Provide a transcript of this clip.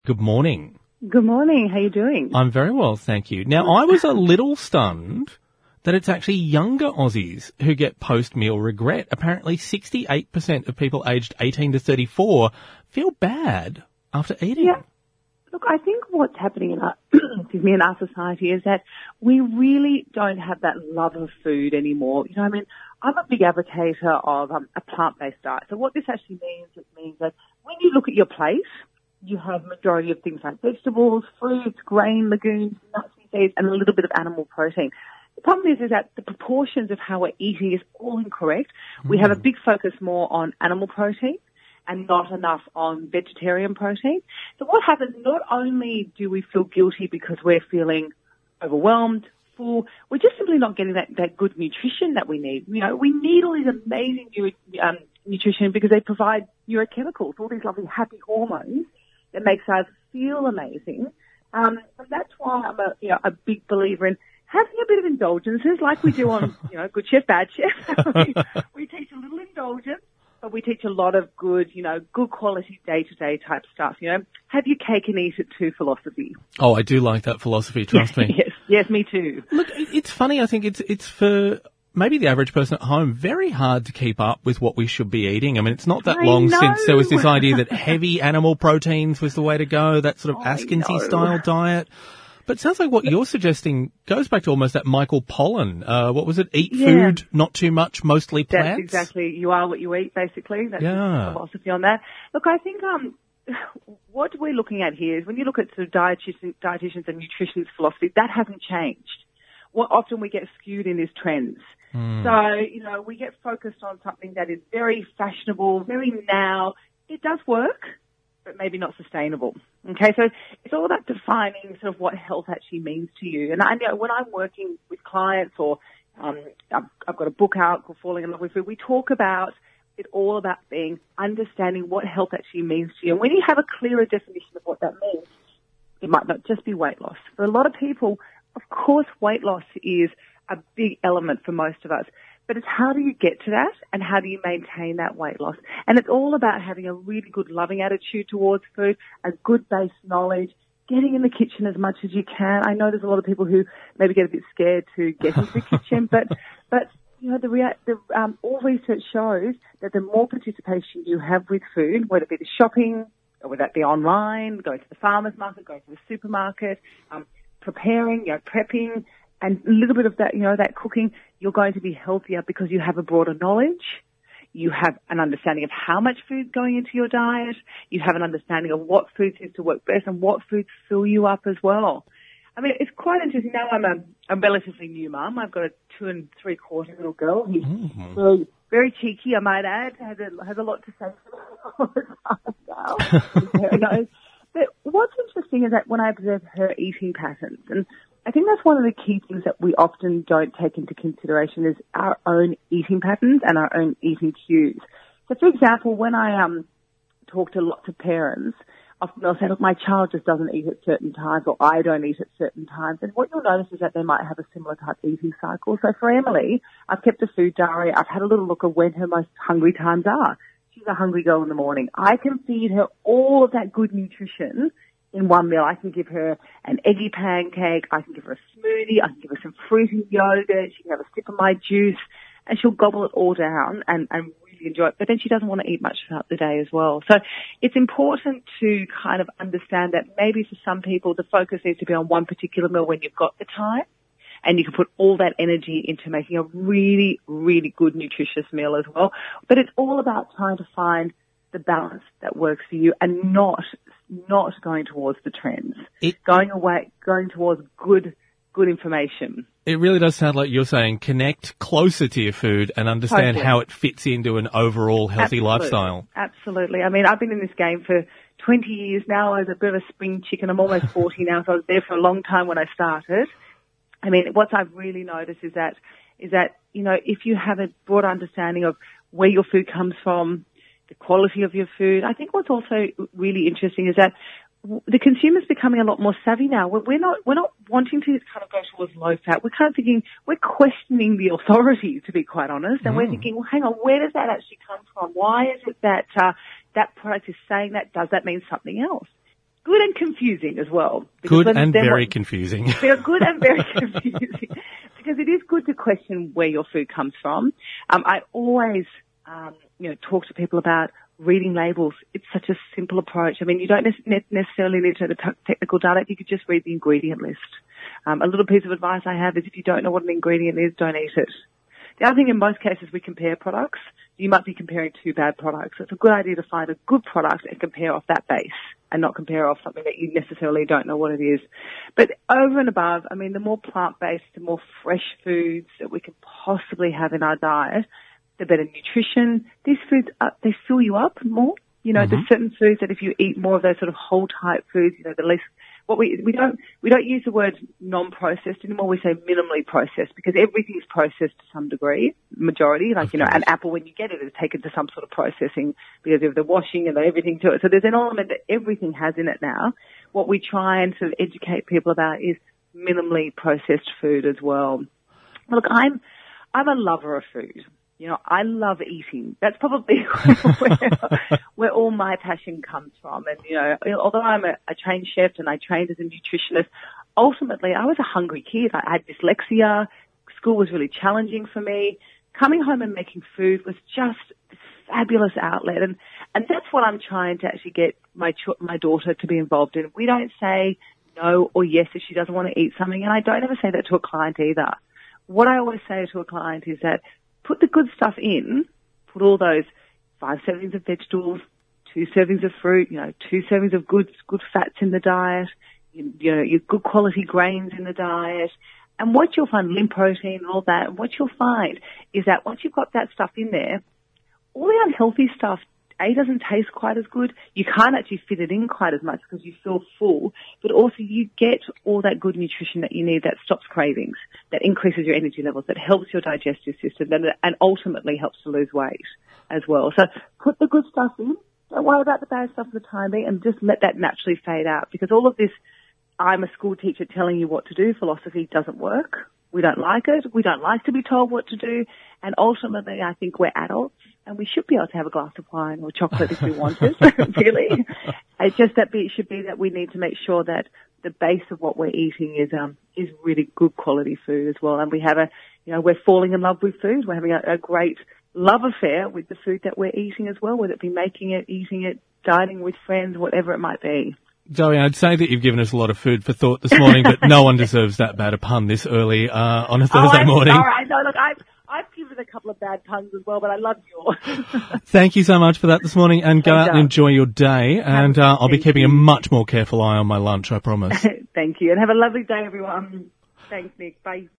Good morning. Good morning. How are you doing? I'm very well, thank you. Now, I was a little stunned that it's actually younger Aussies who get post-meal regret. Apparently, 68% of people aged 18 to 34 feel bad after eating. Yeah. Look, I think what's happening in our, in our society is that we really don't have that love of food anymore. You know, I mean, I'm a big advocate of a plant-based diet. So what this actually means, it means that when you look at your plate, you have majority of things like vegetables, fruits, grain, legumes, nuts and seeds, and a little bit of animal protein. The problem is that the proportions of how we're eating is all incorrect. We have a big focus more on animal protein and not enough on vegetarian protein. So what happens, not only do we feel guilty because we're feeling overwhelmed, full, we're just simply not getting that good nutrition that we need. You know, we need all these amazing nutrition because they provide neurochemicals, all these lovely happy hormones that makes us feel amazing. And that's why I'm a big believer in having a bit of indulgences like we do on, Good Chef, Bad Chef. we teach a little indulgence, but we teach a lot of good, good quality day-to-day type stuff. Have your cake and eat it too philosophy. Oh, I do like that philosophy, trust me. Yes, me too. Look, it's funny, I think it's for maybe the average person at home very hard to keep up with what we should be eating. I mean, it's not that long since there was this idea that heavy animal proteins was the way to go, that sort of Atkins-style diet. But it sounds like what you're suggesting goes back to almost that Michael Pollan. What was it? Eat food, not too much, mostly plants? That's exactly. You are what you eat, basically. That's the philosophy on that. Look, I think what we're looking at here is when you look at sort of dietitians and nutritionists' philosophy, that hasn't changed. What often we get skewed in is trends. So, we get focused on something that is very fashionable, very now. It does work, but maybe not sustainable. Okay, so it's all about defining sort of what health actually means to you. And I know when I'm working with clients or I've got a book out called Falling in Love with Food, we talk about it all about understanding what health actually means to you. And when you have a clearer definition of what that means, it might not just be weight loss. For a lot of people, of course, weight loss is a big element for most of us. But it's how do you get to that and how do you maintain that weight loss? And it's all about having a really good loving attitude towards food, a good base knowledge, getting in the kitchen as much as you can. I know there's a lot of people who maybe get a bit scared to get into the kitchen, but all research shows that the more participation you have with food, whether it be the shopping or whether it be online, going to the farmer's market, going to the supermarket, preparing, prepping, and a little bit of that, that cooking, you're going to be healthier because you have a broader knowledge. You have an understanding of how much food's going into your diet. You have an understanding of what foods seem to work best and what foods fill you up as well. I mean, it's quite interesting. Now I'm a relatively new mum. I've got a 2 3/4 little girl who's very, very cheeky, I might add, has a lot to say all the time now. But what's interesting is that when I observe her eating patterns, and I think that's one of the key things that we often don't take into consideration is our own eating patterns and our own eating cues. So, for example, when I talk to lots of parents, often they'll say, look, my child just doesn't eat at certain times or I don't eat at certain times. And what you'll notice is that they might have a similar type eating cycle. So for Emily, I've kept a food diary. I've had a little look at when her most hungry times are. She's a hungry girl in the morning. I can feed her all of that good nutrition in one meal. I can give her an eggy pancake. I can give her a smoothie. I can give her some fruit and yogurt. She can have a sip of my juice and she'll gobble it all down and really enjoy it. But then she doesn't want to eat much throughout the day as well. So it's important to kind of understand that maybe for some people the focus needs to be on one particular meal when you've got the time. And you can put all that energy into making a really, really good nutritious meal as well. But it's all about trying to find the balance that works for you and not going towards the trends. Going towards good information. It really does sound like you're saying connect closer to your food and understand how it fits into an overall healthy lifestyle. Absolutely. I mean, I've been in this game for 20 years now. I was a bit of a spring chicken. I'm almost 40 now, so I was there for a long time when I started. I mean, what I've really noticed is that, if you have a broad understanding of where your food comes from, the quality of your food, I think what's also really interesting is that the consumer's becoming a lot more savvy now. We're not wanting to kind of go towards low fat. We're kind of thinking, we're questioning the authorities, to be quite honest, and we're thinking, well, hang on, where does that actually come from? Why is it that that product is saying that? Does that mean something else? good and confusing as well. Good and very confusing. They're good and very confusing because it is good to question where your food comes from. I always, talk to people about reading labels. It's such a simple approach. I mean, you don't necessarily need to know the technical data. You could just read the ingredient list. A little piece of advice I have is if you don't know what an ingredient is, don't eat it. The other thing, in most cases, we compare products. You might be comparing two bad products. So it's a good idea to find a good product and compare off that base and not compare off something that you necessarily don't know what it is. But over and above, I mean, the more plant-based, the more fresh foods that we can possibly have in our diet, the better nutrition. These foods, they fill you up more. There's certain foods that if you eat more of those sort of whole type foods, the less, we don't use the word non-processed anymore. We say minimally processed because everything's processed to some degree, majority. Like, an apple, when you get it, is taken to some sort of processing because of the washing and everything to it. So there's an element that everything has in it now. What we try and sort of educate people about is minimally processed food as well. Look, I'm a lover of food. I love eating. That's probably where all my passion comes from. And, although I'm a trained chef and I trained as a nutritionist, ultimately I was a hungry kid. I had dyslexia. School was really challenging for me. Coming home and making food was just this fabulous outlet. And that's what I'm trying to actually get my daughter to be involved in. We don't say no or yes if she doesn't want to eat something. And I don't ever say that to a client either. What I always say to a client is that put the good stuff in, put all those 5 servings of vegetables, 2 servings of fruit, 2 servings of good fats in the diet, your good quality grains in the diet. And what you'll find, lean protein and all that, and what you'll find is that once you've got that stuff in there, all the unhealthy stuff, doesn't taste quite as good. You can't actually fit it in quite as much because you feel full, but also you get all that good nutrition that you need that stops cravings, that increases your energy levels, that helps your digestive system, and ultimately helps to lose weight as well. So put the good stuff in. Don't worry about the bad stuff for the time being and just let that naturally fade out because all of this I'm a school teacher telling you what to do philosophy doesn't work. We don't like it. We don't like to be told what to do. And ultimately, I think we're adults and we should be able to have a glass of wine or chocolate if we wanted, really. It's just that it should be that we need to make sure that the base of what we're eating is really good quality food as well. And we have we're falling in love with food. We're having a great love affair with the food that we're eating as well, whether it be making it, eating it, dining with friends, whatever it might be. Zoe, I'd say that you've given us a lot of food for thought this morning, but no one deserves that bad a pun this early on a Thursday morning. All right, no, look, I've given a couple of bad puns as well, but I love yours. Thank you so much for that this morning, and go out and enjoy your day. And I'll be keeping a much more careful eye on my lunch, I promise. Thank you, and have a lovely day, everyone. Thanks, Nick. Bye.